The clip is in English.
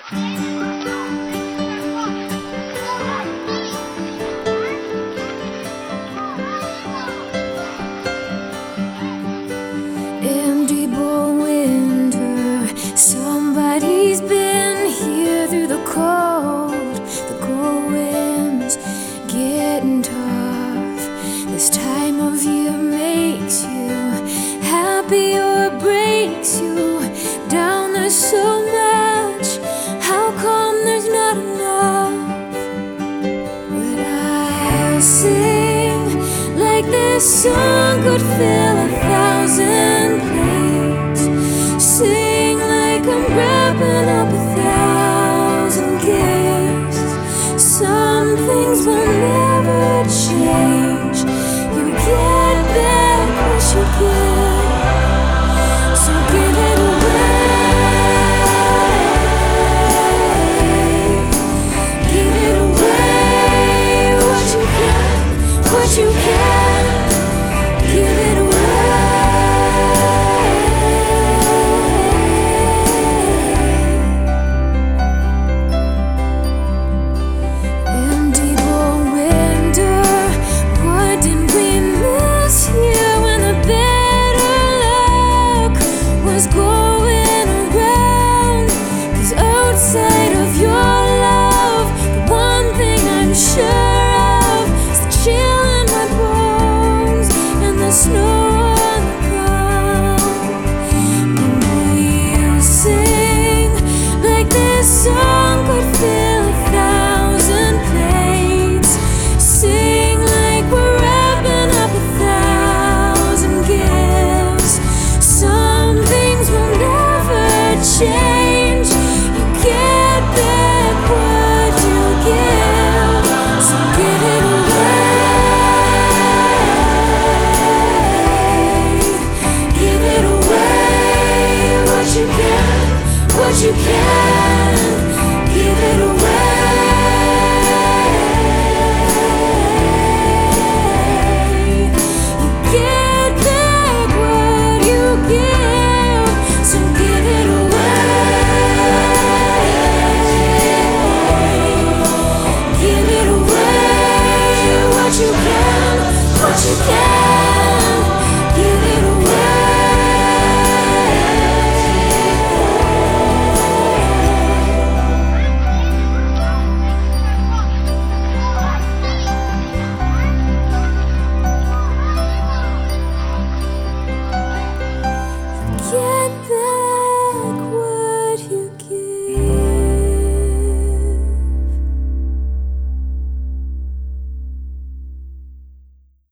Empty bowl winter, somebody's been here through the cold. The cold wind's getting tough. This time of year makes you happy or breaks you down. There's so much, how come there's not enough? But I'll sing like this song could fill 1,000 plates. Sing like I'm wrapping up 1,000 gifts. Some things will never change. You get back what you give, so give it away. Give it away, what you can, what you can. Give it away. Empty bowl winter, what did we miss here when the better luck was going around? 'Cause outside of your love, the one thing I'm sure of is the chill in my bones and the snow on the ground. And we'll sing like this song could fill 1,000 plates. Sing like we're wrapping up 1,000 gifts. Some things will never change. You get back what you give, so give it away. Give it away, what you can, what you can. Give it away. You get back what you give, so give it away. Give it away, what you can, what you can.